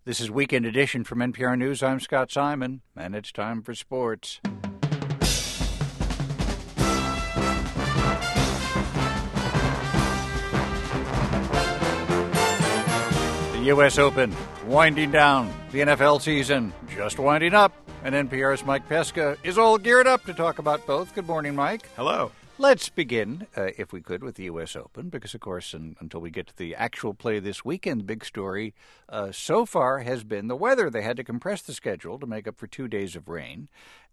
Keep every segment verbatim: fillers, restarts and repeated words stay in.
This is Weekend Edition from N P R News. I'm Scott Simon, and it's time for sports. The U S Open, winding down. The N F L season, just winding up. And N P R's Mike Pesca is all geared up to talk about both. Good morning, Mike. Hello. Let's begin, uh, if we could, with the U S Open, because, of course, in, until we get to the actual play this weekend, the big story uh, so far has been the weather. They had to compress the schedule to make up for two days of rain,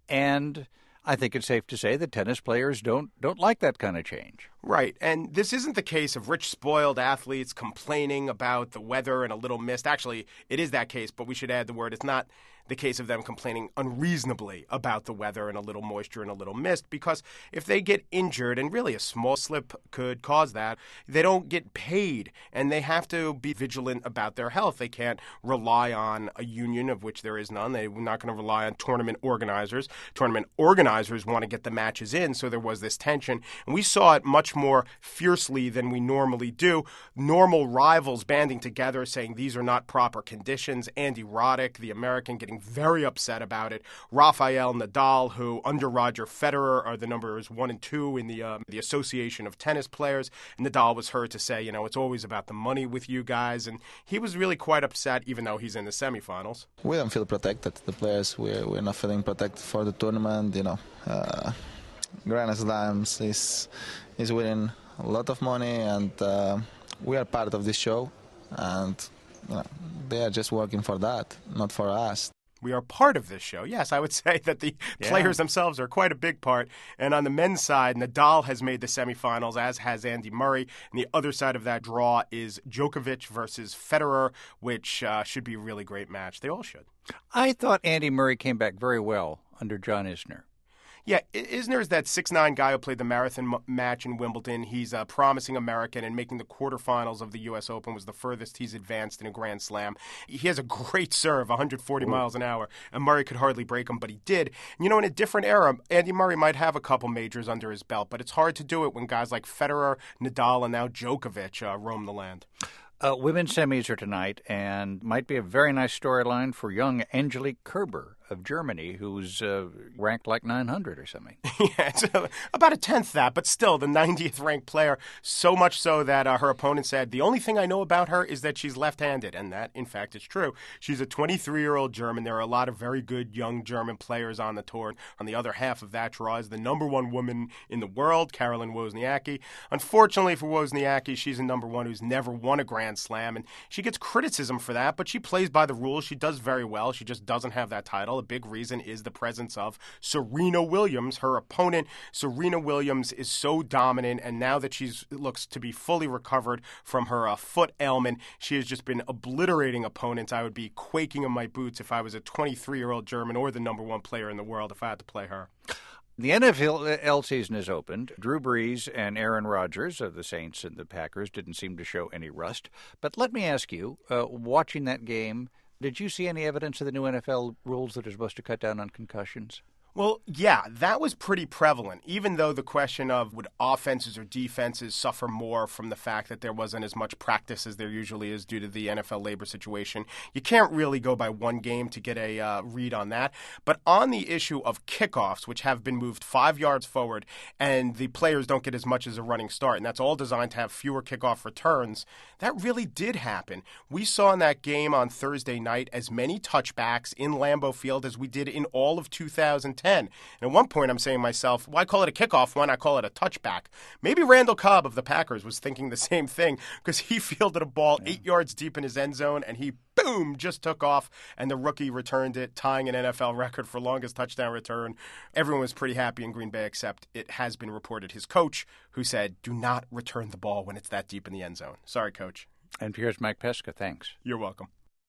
and I think it's safe to say that tennis players don't don't like that kind of change. Right, and this isn't the case of rich, spoiled athletes complaining about the weather and a little mist. Actually, it is that case, but we should add the word. It's not the case of them complaining unreasonably about the weather and a little moisture and a little mist, because if they get injured, and really a small slip could cause that, they don't get paid, and they have to be vigilant about their health. They can't rely on a union, of which there is none. They're not going to rely on tournament organizers. Tournament organizers want to get the matches in, so there was this tension, and we saw it much more fiercely than we normally do. Normal rivals banding together, saying these are not proper conditions. Andy Roddick, the American, getting very upset about it. Rafael Nadal, who under Roger Federer are the numbers one and two in the uh, the Association of Tennis Players. And Nadal was heard to say, you know, it's always about the money with you guys. And he was really quite upset, even though he's in the semifinals. We don't feel protected. The players, we're, we're not feeling protected for the tournament. You know, uh, Grand Slams is, is winning a lot of money, and uh, we are part of this show. And you know, they are just working for that, not for us. We are part of this show. Yes, I would say that the yeah. players themselves are quite a big part. And on the men's side, Nadal has made the semifinals, as has Andy Murray. And the other side of that draw is Djokovic versus Federer, which uh, should be a really great match. They all should. I thought Andy Murray came back very well under John Isner. Yeah, Isner is that six nine guy who played the marathon m- match in Wimbledon. He's a promising American, and making the quarterfinals of the U S Open was the furthest he's advanced in a Grand Slam. He has a great serve, one hundred forty Ooh. miles an hour, and Murray could hardly break him, but he did. You know, in a different era, Andy Murray might have a couple majors under his belt, but it's hard to do it when guys like Federer, Nadal, and now Djokovic uh, roam the land. Uh, women's semis are tonight, and might be a very nice storyline for young Angelique Kerber of Germany, who's uh, ranked like nine hundred or something. Yeah, it's uh, about a tenth that, but still the ninetieth ranked player, so much so that uh, her opponent said, the only thing I know about her is that she's left-handed, and that, in fact, is true. She's a twenty-three-year-old German. There are a lot of very good young German players on the tour. On the other half of that draw is the number one woman in the world, Caroline Wozniacki. Unfortunately for Wozniacki, she's a number one who's never won a Grand Slam, and she gets criticism for that, but she plays by the rules. She does very well. She just doesn't have that title. A big reason is the presence of Serena Williams. Her opponent, Serena Williams, is so dominant, and now that she looks to be fully recovered from her uh, foot ailment, she has just been obliterating opponents. I would be quaking in my boots if I was a twenty-three-year-old German or the number one player in the world if I had to play her. The N F L season is opened. Drew Brees and Aaron Rodgers of the Saints and the Packers didn't seem to show any rust. But let me ask you, uh, watching that game, did you see any evidence of the new N F L rules that are supposed to cut down on concussions? Well, yeah, that was pretty prevalent, even though the question of would offenses or defenses suffer more from the fact that there wasn't as much practice as there usually is due to the N F L labor situation. You can't really go by one game to get a uh, read on that. But on the issue of kickoffs, which have been moved five yards forward, and the players don't get as much as a running start, and that's all designed to have fewer kickoff returns, that really did happen. We saw in that game on Thursday night as many touchbacks in Lambeau Field as we did in all of two thousand ten. And at one point, I'm saying to myself, why call it a kickoff? Why not call it a touchback? Maybe Randall Cobb of the Packers was thinking the same thing, because he fielded a ball yeah. eight yards deep in his end zone, and he, boom, just took off, and the rookie returned it, tying an N F L record for longest touchdown return. Everyone was pretty happy in Green Bay, except it has been reported his coach, who said, do not return the ball when it's that deep in the end zone. Sorry, Coach. And here's Mike Pesca. Thanks. You're welcome.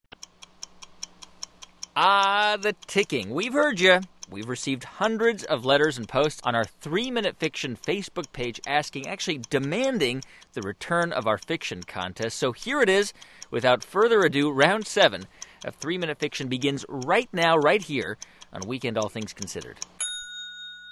Ah, the ticking. We've heard you. We've received hundreds of letters and posts on our Three Minute Fiction Facebook page asking, actually demanding, the return of our fiction contest. So here it is. Without further ado, round seven of Three Minute Fiction begins right now, right here on Weekend All Things Considered.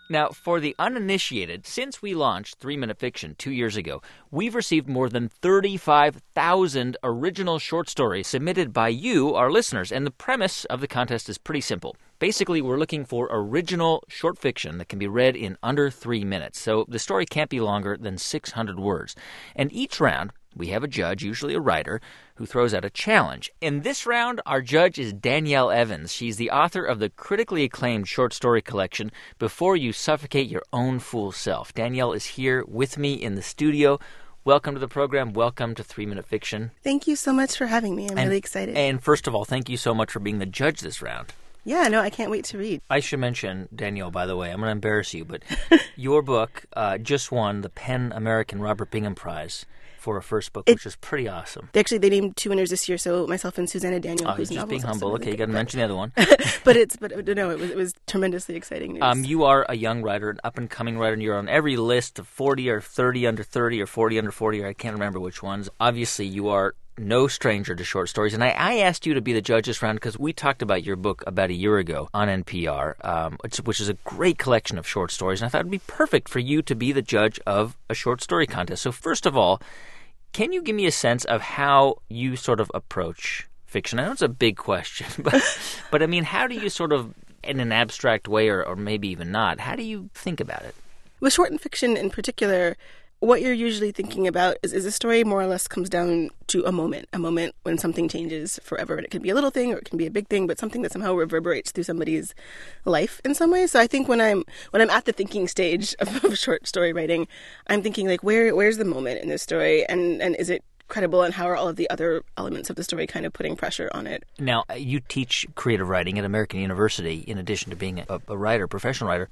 Now, for the uninitiated, since we launched three minute Fiction two years ago, we've received more than thirty-five thousand original short stories submitted by you, our listeners. And the premise of the contest is pretty simple. Basically, we're looking for original short fiction that can be read in under three minutes. So the story can't be longer than six hundred words. And each round, we have a judge, usually a writer, who throws out a challenge. In this round, our judge is Danielle Evans. She's the author of the critically acclaimed short story collection, Before You Suffocate Your Own Fool Self. Danielle is here with me in the studio. Welcome to the program. Welcome to three minute Fiction. Thank you so much for having me. I'm and, really excited. And first of all, thank you so much for being the judge this round. Yeah, no, I can't wait to read. I should mention, Danielle, by the way, I'm going to embarrass you, but your book uh, just won the PEN American Robert Bingham Prize for a first book, it, which is pretty awesome. They actually, they named two winners this year, so myself and Susanna Daniel, oh, who's just being humble. Really okay, you got to mention the other one. but it's, but no, it was it was tremendously exciting news. Um, you are a young writer, an up-and-coming writer, and you're on every list of forty or thirty under thirty or forty under forty, or I can't remember which ones. Obviously, you are no stranger to short stories, and I, I asked you to be the judge this round because we talked about your book about a year ago on N P R, um, which, which is a great collection of short stories, and I thought it would be perfect for you to be the judge of a short story contest. So first of all, can you give me a sense of how you sort of approach fiction? I know it's a big question, but, but I mean, how do you sort of, in an abstract way, or, or maybe even not, how do you think about it? With short fiction in particular, what you're usually thinking about is, is a story more or less comes down to a moment, a moment when something changes forever. And it can be a little thing or it can be a big thing, but something that somehow reverberates through somebody's life in some way. So I think when I'm when I'm at the thinking stage of, of short story writing, I'm thinking like, where where's the moment in this story? And, and is it credible? And how are all of the other elements of the story kind of putting pressure on it? Now, you teach creative writing at American University in addition to being a, a writer, professional writer.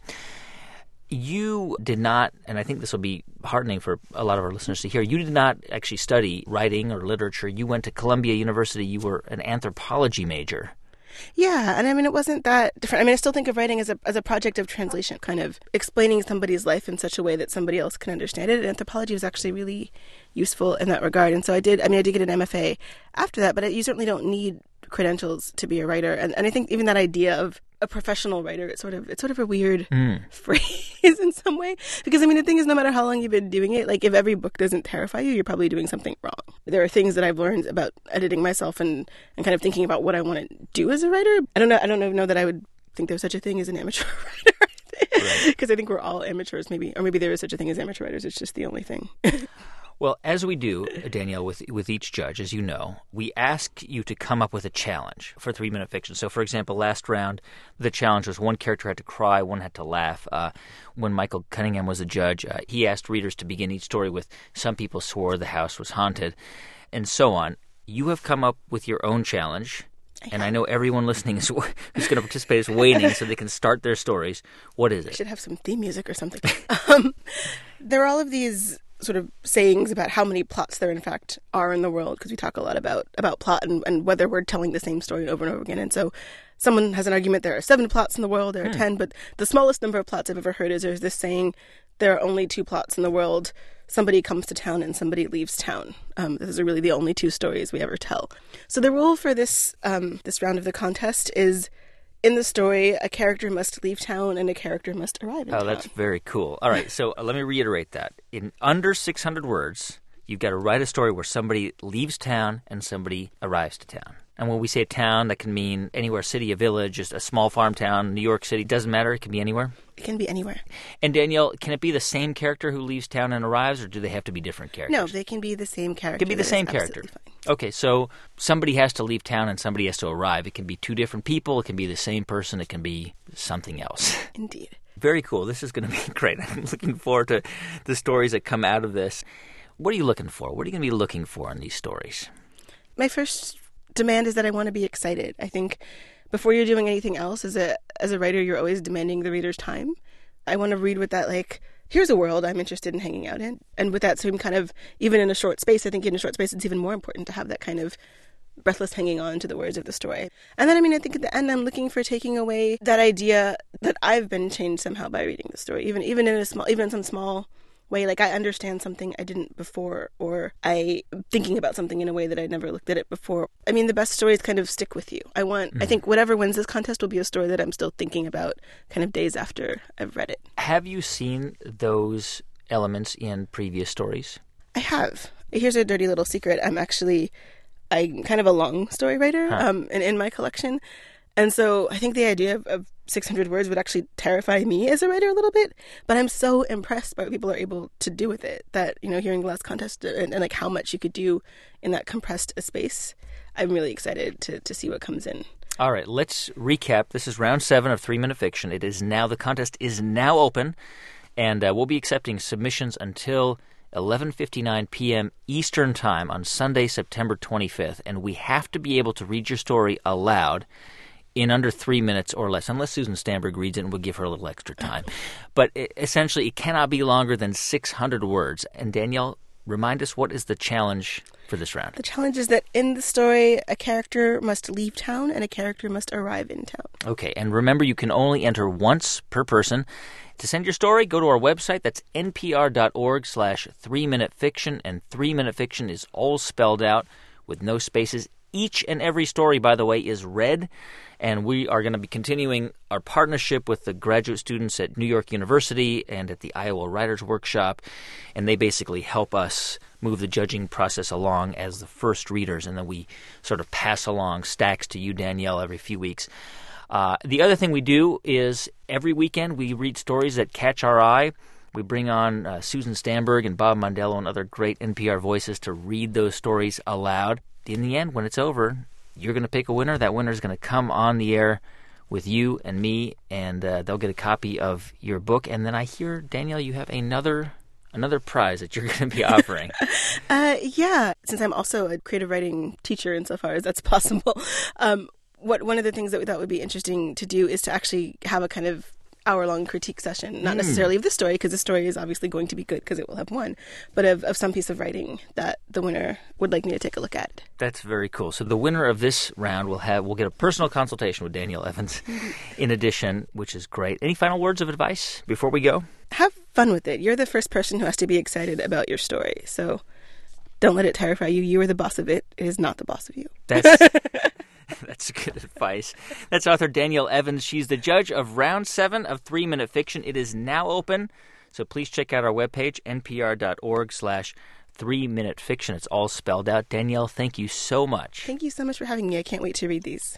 You did not, and I think this will be heartening for a lot of our listeners to hear, you did not actually study writing or literature. You went to Columbia University. You were an anthropology major. Yeah, and I mean, it wasn't that different. I mean, I still think of writing as a as a project of translation, kind of explaining somebody's life in such a way that somebody else can understand it. And anthropology was actually really useful in that regard. And so I did, I mean, I did get an M F A after that, but you certainly don't need credentials to be a writer. And, and I think even that idea of a professional writer, it's sort of it's sort of a weird mm. phrase in some way. Because, I mean, the thing is, no matter how long you've been doing it, like, if every book doesn't terrify you, you're probably doing something wrong. There are things that I've learned about editing myself and, and kind of thinking about what I want to do as a writer. I don't know, I don't even know that I would think there's such a thing as an amateur writer. Because right. I think we're all amateurs, maybe. Or maybe there is such a thing as amateur writers. It's just the only thing. Well, as we do, Danielle, with with each judge, as you know, we ask you to come up with a challenge for three minute Fiction. So, for example, last round, the challenge was one character had to cry, one had to laugh. Uh, when Michael Cunningham was a judge, uh, he asked readers to begin each story with, some people swore the house was haunted, and so on. You have come up with your own challenge, and I know everyone listening is who's going to participate is waiting so they can start their stories. What is it? I should have some theme music or something. um, there are all of these sort of sayings about how many plots there in fact are in the world, because we talk a lot about about plot and, and whether we're telling the same story over and over again. And so someone has an argument there are seven plots in the world, there are hmm. ten, but the smallest number of plots I've ever heard is there's this saying, there are only two plots in the world. Somebody comes to town and somebody leaves town. Um, those are really the only two stories we ever tell. So the rule for this um, this round of the contest is, in the story, a character must leave town and a character must arrive in oh, town. Oh, that's very cool. All right, so uh, let me reiterate that. In under six hundred words, you've got to write a story where somebody leaves town and somebody arrives to town. And when we say town, that can mean anywhere, city, a village, just a small farm town, New York City. Doesn't matter. It can be anywhere. It can be anywhere. And Danielle, can it be the same character who leaves town and arrives, or do they have to be different characters? No, they can be the same character. It can be the same character. Fine. Okay, so somebody has to leave town and somebody has to arrive. It can be two different people. It can be the same person. It can be something else. Indeed. Very cool. This is going to be great. I'm looking forward to the stories that come out of this. What are you looking for? What are you going to be looking for in these stories? My first demand is that I want to be excited. I think before you're doing anything else, as a as a writer, you're always demanding the reader's time. I want to read with that, like, here's a world I'm interested in hanging out in. And with that same kind of, even in a short space, I think in a short space, it's even more important to have that kind of breathless hanging on to the words of the story. And then, I mean, I think at the end, I'm looking for taking away that idea that I've been changed somehow by reading the story, even even in a small, even in some small way. Like, I understand something I didn't before, or I'm thinking about something in a way that I never looked at it before. I mean, the best stories kind of stick with you. I want, mm-hmm. I think whatever wins this contest will be a story that I'm still thinking about kind of days after I've read it. Have you seen those elements in previous stories? I have. Here's a dirty little secret. I'm actually, I'm kind of a long story writer huh. um, in, in my collection. And so I think the idea of, of six hundred words would actually terrify me as a writer a little bit. But I'm so impressed by what people are able to do with it that, you know, hearing the last contest and, and like how much you could do in that compressed a space, I'm really excited to, to see what comes in. All right, let's recap. This is round seven of three-minute fiction. It is now, the contest is now open, and uh, we'll be accepting submissions until eleven fifty-nine p.m. Eastern Time on Sunday, September twenty-fifth. And we have to be able to read your story aloud in under three minutes or less, unless Susan Stamberg reads it and we'll give her a little extra time. But it, essentially, it cannot be longer than six hundred words. And Danielle, remind us, what is the challenge for this round? The challenge is that in the story, a character must leave town and a character must arrive in town. Okay, and remember, you can only enter once per person. To send your story, go to our website. That's npr.org slash three-minute fiction, and three-minute fiction is all spelled out with no spaces. Each and every story, by the way, is read, and we are going to be continuing our partnership with the graduate students at New York University and at the Iowa Writers Workshop, and they basically help us move the judging process along as the first readers, and then we sort of pass along stacks to you, Danielle, every few weeks. Uh, the other thing we do is every weekend we read stories that catch our eye. We bring on uh, Susan Stamberg and Bob Mondello and other great N P R voices to read those stories aloud. In the end, when it's over, you're going to pick a winner. That winner is going to come on the air with you and me, and uh, they'll get a copy of your book. And then I hear, Danielle, you have another another prize that you're going to be offering. uh, yeah, since I'm also a creative writing teacher insofar as that's possible, um, what one of the things that we thought would be interesting to do is to actually have a kind of hour-long critique session, not mm. necessarily of the story, because the story is obviously going to be good because it will have won, but of, of some piece of writing that the winner would like me to take a look at. That's very cool. So the winner of this round will have will get a personal consultation with Danielle Evans in addition, which is great. Any final words of advice before we go? Have fun with it. You're the first person who has to be excited about your story, so don't let it terrify you. You are the boss of it. It is not the boss of you. That's... That's good advice. That's author Danielle Evans. She's the judge of round seven of three-minute fiction. It is now open, so please check out our webpage, npr.org slash three-minute fiction. It's all spelled out. Danielle, thank you so much. Thank you so much for having me. I can't wait to read these.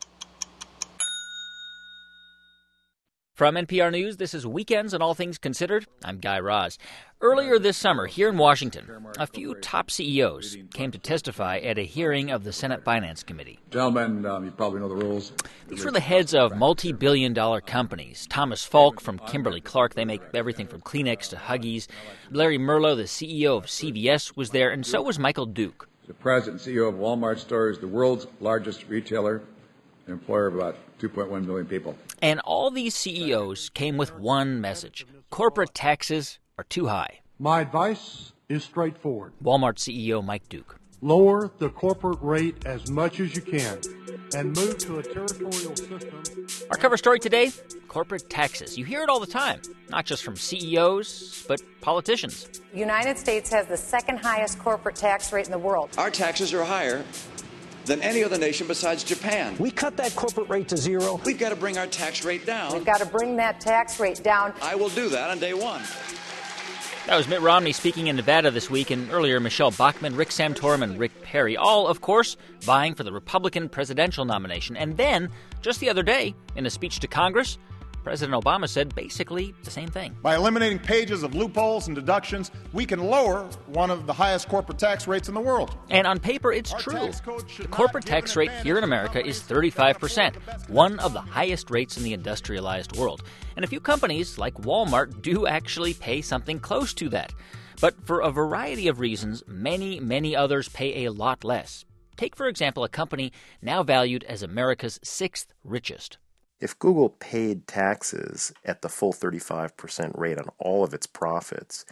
From N P R News, this is Weekends on All Things Considered. I'm Guy Raz. Earlier this summer, here in Washington, a few top C E Os came to testify at a hearing of the Senate Finance Committee. Gentlemen, um, you probably know the rules. These were the heads of multi-billion dollar companies. Thomas Falk from Kimberly-Clark, they make everything from Kleenex to Huggies. Larry Merlo, the C E O of C V S, was there, and so was Michael Duke. The president and C E O of Walmart Stores, the world's largest retailer, an employer of about two point one million people. And all these C E Os came with one message. Corporate taxes are too high. My advice is straightforward. Walmart C E O Mike Duke. Lower the corporate rate as much as you can and move to a territorial system. Our cover story today, corporate taxes. You hear it all the time, not just from C E Os, but politicians. The United States has the second highest corporate tax rate in the world. Our taxes are higher than any other nation besides Japan. We cut that corporate rate to zero. We've got to bring our tax rate down. We've got to bring that tax rate down. I will do that on day one. That was Mitt Romney speaking in Nevada this week, and earlier Michelle Bachmann, Rick Santorum, and Rick Perry, all, of course, vying for the Republican presidential nomination. And then, just the other day, in a speech to Congress, President Obama said basically the same thing. By eliminating pages of loopholes and deductions, we can lower one of the highest corporate tax rates in the world. And on paper, it's true. The corporate tax rate here in America is thirty-five percent, one of the highest rates in the industrialized world. And a few companies, like Walmart, do actually pay something close to that. But for a variety of reasons, many, many others pay a lot less. Take, for example, a company now valued as America's sixth richest. If Google paid taxes at the full thirty-five percent rate on all of its profits,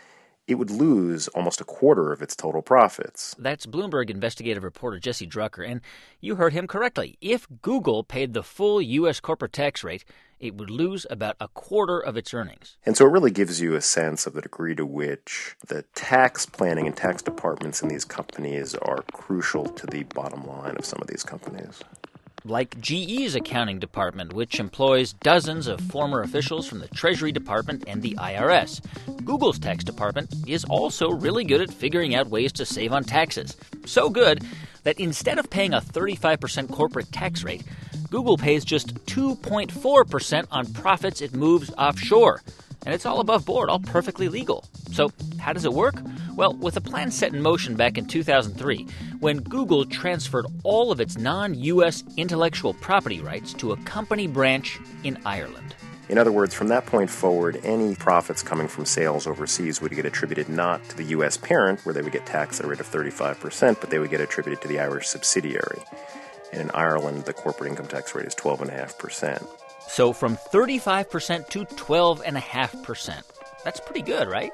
it would lose almost a quarter of its total profits. That's Bloomberg investigative reporter Jesse Drucker, and you heard him correctly. If Google paid the full U S corporate tax rate, it would lose about a quarter of its earnings. And so it really gives you a sense of the degree to which the tax planning and tax departments in these companies are crucial to the bottom line of some of these companies. Like G E's accounting department, which employs dozens of former officials from the Treasury Department and the I R S. Google's tax department is also really good at figuring out ways to save on taxes. So good that instead of paying a thirty-five percent corporate tax rate, Google pays just two point four percent on profits it moves offshore. And it's all above board, all perfectly legal. So how does it work? Well, with a plan set in motion back in two thousand three, when Google transferred all of its non-U S intellectual property rights to a company branch in Ireland. In other words, from that point forward, any profits coming from sales overseas would get attributed not to the U S parent, where they would get taxed at a rate of thirty-five percent, but they would get attributed to the Irish subsidiary. And in Ireland, the corporate income tax rate is twelve point five percent. So from thirty-five percent to twelve point five percent. That's pretty good, right?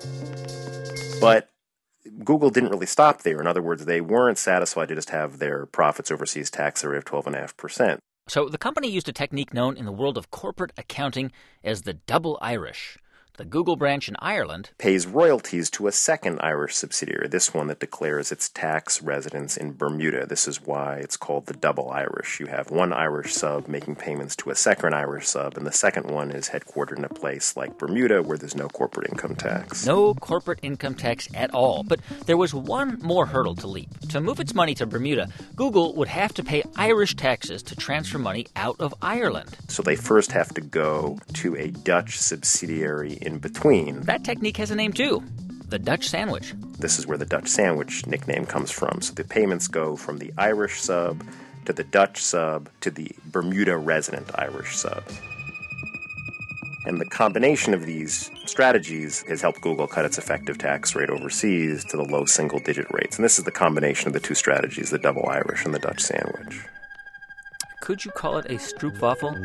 But Google didn't really stop there. In other words, they weren't satisfied to just have their profits overseas taxed at a rate of twelve point five percent. So the company used a technique known in the world of corporate accounting as the double Irish. The Google branch in Ireland pays royalties to a second Irish subsidiary, this one that declares its tax residence in Bermuda. This is why it's called the double Irish. You have one Irish sub making payments to a second Irish sub, and the second one is headquartered in a place like Bermuda where there's no corporate income tax. No corporate income tax at all. But there was one more hurdle to leap. To move its money to Bermuda, Google would have to pay Irish taxes to transfer money out of Ireland. So they first have to go to a Dutch subsidiary in between. That technique has a name too, the Dutch sandwich. This is where the Dutch sandwich nickname comes from. So the payments go from the Irish sub to the Dutch sub to the Bermuda resident Irish sub. And the combination of these strategies has helped Google cut its effective tax rate overseas to the low single-digit rates. And this is the combination of the two strategies, the double Irish and the Dutch sandwich. Could you call it a stroopwafel?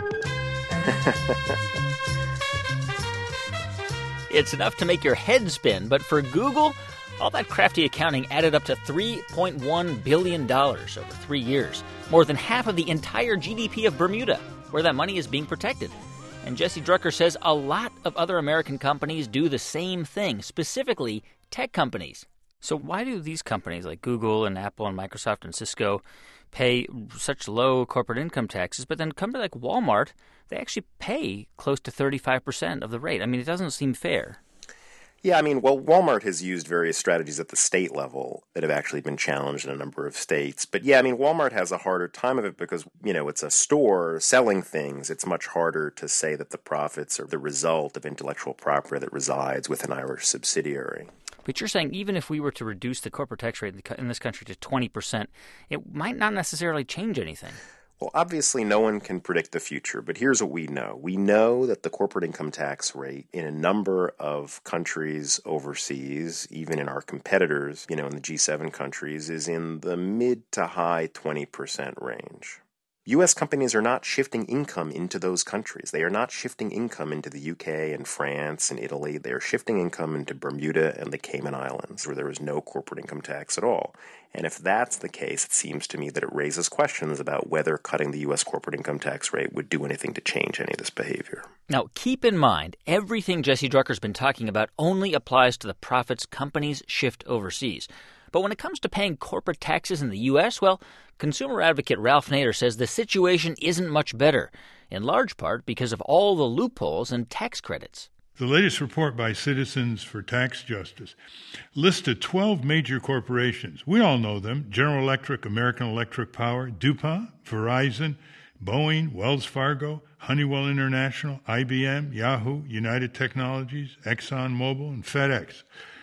It's enough to make your head spin, but for Google, all that crafty accounting added up to three point one billion dollars over three years, more than half of the entire G D P of Bermuda, where that money is being protected. And Jesse Drucker says a lot of other American companies do the same thing, specifically tech companies. So why do these companies like Google and Apple and Microsoft and Cisco pay such low corporate income taxes, but then companies like Walmart, they actually pay close to thirty-five percent of the rate? I mean, it doesn't seem fair. Yeah, I mean, well, Walmart has used various strategies at the state level that have actually been challenged in a number of states. But yeah, I mean, Walmart has a harder time of it because, you know, it's a store selling things. It's much harder to say that the profits are the result of intellectual property that resides with an Irish subsidiary. But you're saying even if we were to reduce the corporate tax rate in this country to twenty percent, it might not necessarily change anything. Well, obviously, no one can predict the future, but here's what we know. We know that the corporate income tax rate in a number of countries overseas, even in our competitors, you know, in the G seven countries, is in the mid to high twenty percent range. U S companies are not shifting income into those countries. They are not shifting income into the U K and France and Italy. They are shifting income into Bermuda and the Cayman Islands, where there is no corporate income tax at all. And if that's the case, it seems to me that it raises questions about whether cutting the U S corporate income tax rate would do anything to change any of this behavior. Now, keep in mind, everything Jesse Drucker's been talking about only applies to the profits companies shift overseas. But when it comes to paying corporate taxes in the U S, well, consumer advocate Ralph Nader says the situation isn't much better, in large part because of all the loopholes and tax credits. The latest report by Citizens for Tax Justice listed twelve major corporations. We all know them: General Electric, American Electric Power, DuPont, Verizon, Boeing, Wells Fargo, Honeywell International, I B M, Yahoo, United Technologies, ExxonMobil, and FedEx.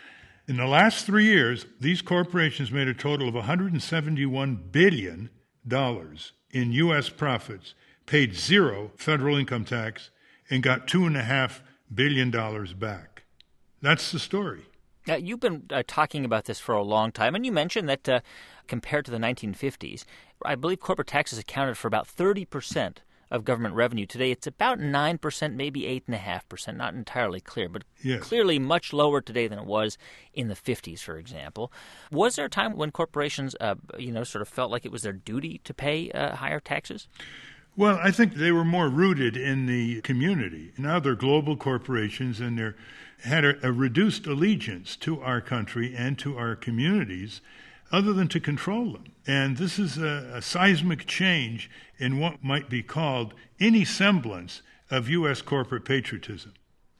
In the last three years, these corporations made a total of one hundred seventy-one billion dollars in U S profits, paid zero federal income tax, and got two point five billion dollars back. That's the story. Now, you've been uh, talking about this for a long time, and you mentioned that uh, compared to the nineteen fifties, I believe corporate taxes accounted for about thirty percent of government revenue. Today, it's about nine percent, maybe eight point five percent. Not entirely clear, but yes. Clearly much lower today than it was in the fifties, for example. Was there a time when corporations, uh, you know, sort of felt like it was their duty to pay uh, higher taxes? Well, I think they were more rooted in the community. Now they're global corporations, and they had a, a reduced allegiance to our country and to our communities other than to control them. And this is a, a seismic change in what might be called any semblance of U S corporate patriotism.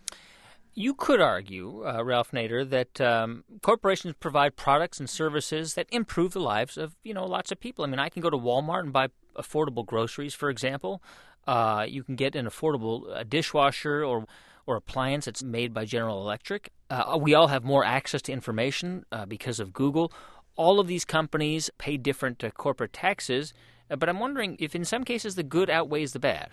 You could argue, uh, Ralph Nader, that um, corporations provide products and services that improve the lives of, you know, lots of people. I mean, I can go to Walmart and buy affordable groceries, for example. Uh, you can get an affordable uh, dishwasher or or appliance that's made by General Electric. Uh, we all have more access to information uh, because of Google. All of these companies pay different uh, corporate taxes, uh, but I'm wondering if in some cases the good outweighs the bad.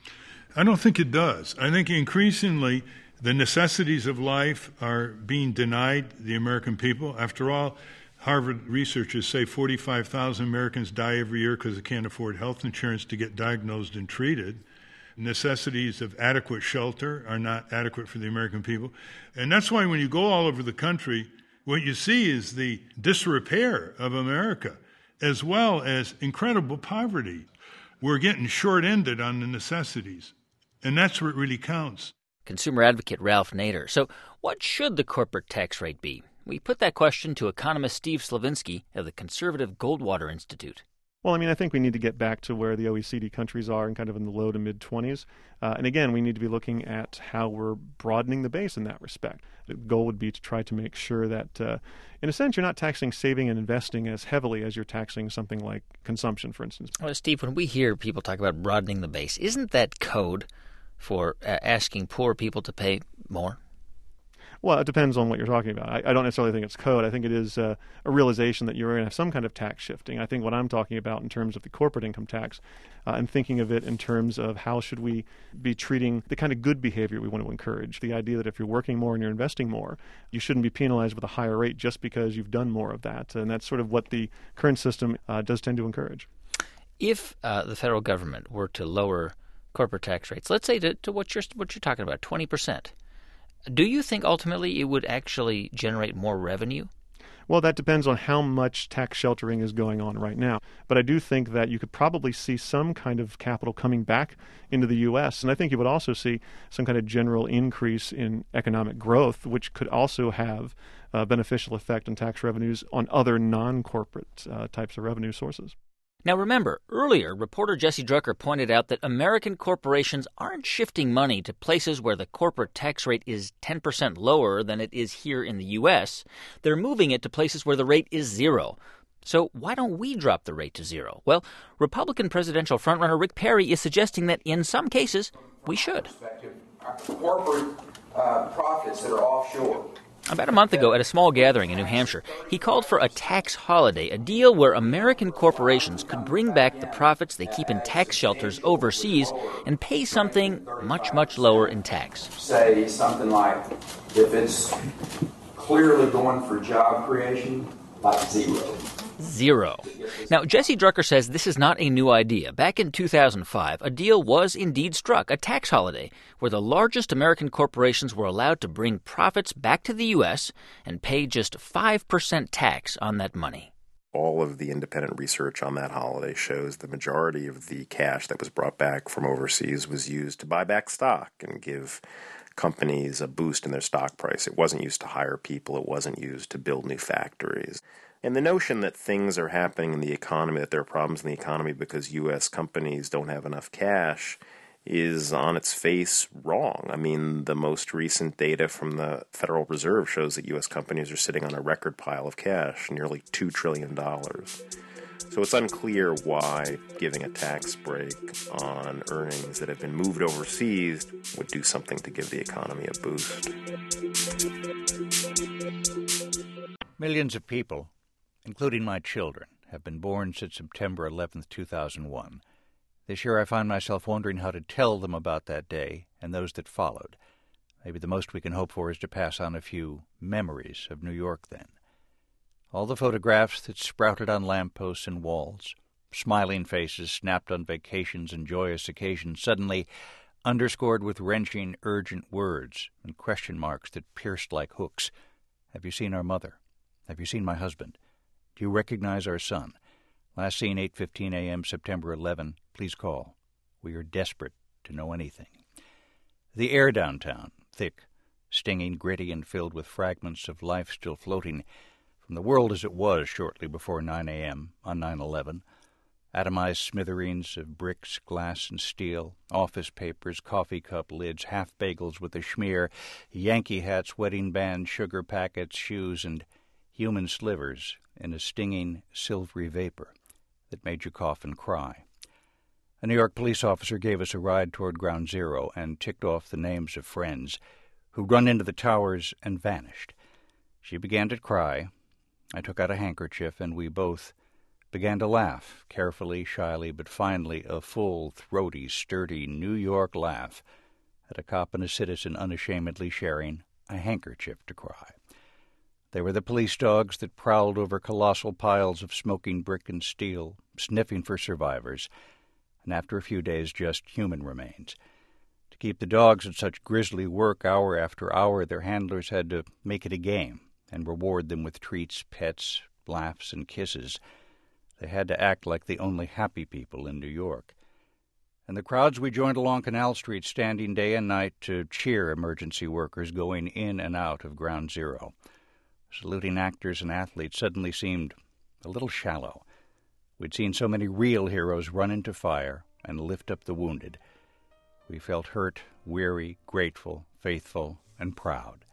I don't think it does. I think increasingly the necessities of life are being denied the American people. After all, Harvard researchers say forty-five thousand Americans die every year because they can't afford health insurance to get diagnosed and treated. Necessities of adequate shelter are not adequate for the American people. And that's why when you go all over the country, what you see is the disrepair of America, as well as incredible poverty. We're getting short-ended on the necessities, and that's what really counts. Consumer advocate Ralph Nader. So what should the corporate tax rate be? We put that question to economist Steve Slavinsky of the conservative Goldwater Institute. Well, I mean, I think we need to get back to where the O E C D countries are and kind of in the low to mid-twenties. Uh, and again, we need to be looking at how we're broadening the base in that respect. The goal would be to try to make sure that, uh, in a sense, you're not taxing saving and investing as heavily as you're taxing something like consumption, for instance. Well, Steve, when we hear people talk about broadening the base, isn't that code for uh, asking poor people to pay more? Well, it depends on what you're talking about. I, I don't necessarily think it's code. I think it is uh, a realization that you're going to have some kind of tax shifting. I think what I'm talking about in terms of the corporate income tax uh, and thinking of it in terms of how should we be treating the kind of good behavior we want to encourage. The idea that if you're working more and you're investing more, you shouldn't be penalized with a higher rate just because you've done more of that. And that's sort of what the current system uh, does tend to encourage. If uh, the federal government were to lower corporate tax rates, let's say to, to what you're what you're talking about, twenty percent, do you think ultimately it would actually generate more revenue? Well, that depends on how much tax sheltering is going on right now. But I do think that you could probably see some kind of capital coming back into the U S. And I think you would also see some kind of general increase in economic growth, which could also have a beneficial effect on tax revenues on other non-corporate uh, types of revenue sources. Now remember, earlier, reporter Jesse Drucker pointed out that American corporations aren't shifting money to places where the corporate tax rate is ten percent lower than it is here in the U S. They're moving it to places where the rate is zero. So why don't we drop the rate to zero? Well, Republican presidential frontrunner Rick Perry is suggesting that in some cases, we should. Corporate uh, profits that are offshore. About a month ago, at a small gathering in New Hampshire, he called for a tax holiday, a deal where American corporations could bring back the profits they keep in tax shelters overseas and pay something much, much lower in tax. Say something like, if it's clearly going for job creation, like zero. Zero. Now, Jesse Drucker says this is not a new idea. Back in two thousand five, a deal was indeed struck, a tax holiday, where the largest American corporations were allowed to bring profits back to the U S and pay just five percent tax on that money. All of the independent research on that holiday shows the majority of the cash that was brought back from overseas was used to buy back stock and give companies a boost in their stock price. It wasn't used to hire people. It wasn't used to build new factories. And the notion that things are happening in the economy, that there are problems in the economy because U S companies don't have enough cash, is on its face wrong. I mean, the most recent data from the Federal Reserve shows that U S companies are sitting on a record pile of cash, nearly two trillion dollars. So it's unclear why giving a tax break on earnings that have been moved overseas would do something to give the economy a boost. Millions of people, including my children, have been born since September eleventh, two thousand one. This year I find myself wondering how to tell them about that day and those that followed. Maybe the most we can hope for is to pass on a few memories of New York then. All the photographs that sprouted on lampposts and walls, smiling faces snapped on vacations and joyous occasions, suddenly underscored with wrenching, urgent words and question marks that pierced like hooks. Have you seen our mother? Have you seen my husband? Do you recognize our son? Last seen eight fifteen a.m., September eleventh. Please call. We are desperate to know anything. The air downtown, thick, stinging, gritty, and filled with fragments of life still floating from the world as it was shortly before nine a.m. on nine eleven. Atomized smithereens of bricks, glass, and steel, office papers, coffee cup lids, half bagels with a schmear, Yankee hats, wedding bands, sugar packets, shoes, and human slivers in a stinging, silvery vapor that made you cough and cry. A New York police officer gave us a ride toward Ground Zero and ticked off the names of friends who'd run into the towers and vanished. She began to cry. I took out a handkerchief, and we both began to laugh, carefully, shyly, but finally a full, throaty, sturdy New York laugh at a cop and a citizen unashamedly sharing a handkerchief to cry. They were the police dogs that prowled over colossal piles of smoking brick and steel, sniffing for survivors, and after a few days just human remains. To keep the dogs at such grisly work hour after hour, their handlers had to make it a game and reward them with treats, pets, laughs, and kisses. They had to act like the only happy people in New York. And the crowds we joined along Canal Street, standing day and night to cheer emergency workers going in and out of Ground Zero. Saluting actors and athletes suddenly seemed a little shallow. We'd seen so many real heroes run into fire and lift up the wounded. We felt hurt, weary, grateful, faithful, and proud.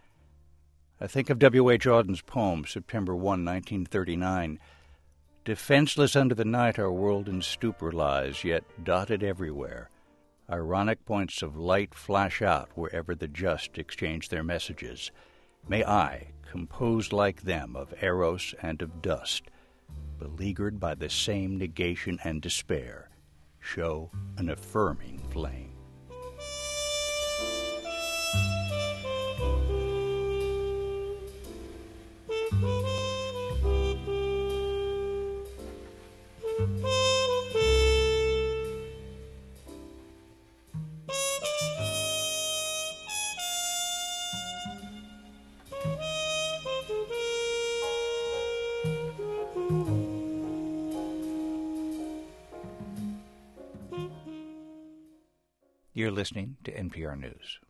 I think of W H Auden's poem, September first, nineteen thirty-nine. Defenseless under the night our world in stupor lies, yet dotted everywhere. Ironic points of light flash out wherever the just exchange their messages. May I, composed like them of eros and of dust, beleaguered by the same negation and despair, show an affirming flame. You're listening to N P R News.